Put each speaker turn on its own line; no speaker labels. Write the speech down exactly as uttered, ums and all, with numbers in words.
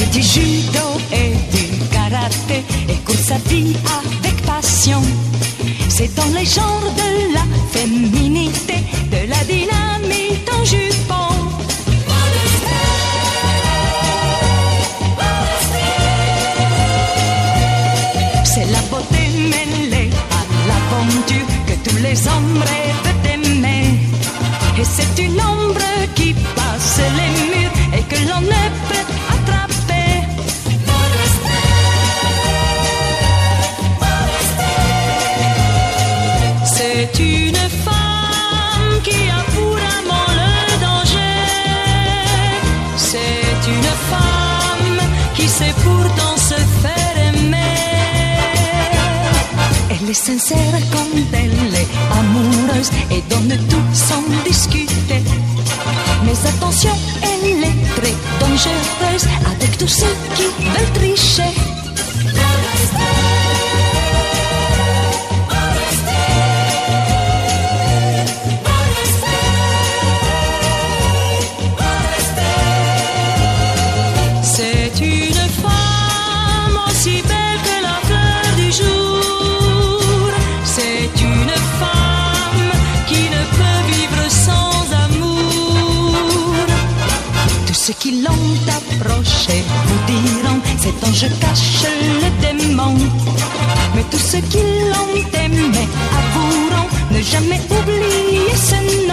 du judo et du karaté et court sa vie avec passion. C'est dans les genres de la féminité, de la dynamite en jupon. C'est la beauté mêlée à l'aventure que tous les hommes rêvent d'aimer. Et c'est une ombre qui passe les murs et que l'on ne peut attraper. C'est une femme qui a pour amant le danger. C'est une femme qui sait pourtant se faire aimer. Elle est sincère quand elle est amoureuse et donne tout sans discuter. Mais attention, elle est très dangereuse avec tous ceux qui veulent tricher. C'est une femme aussi belle que la fleur du jour. C'est une femme qui ne peut vivre sans amour. Tous ceux qui l'ont approchée vous diront cet ange cache le démon. Mais tous ceux qui l'ont aimé avoueront ne jamais oublier ce nom.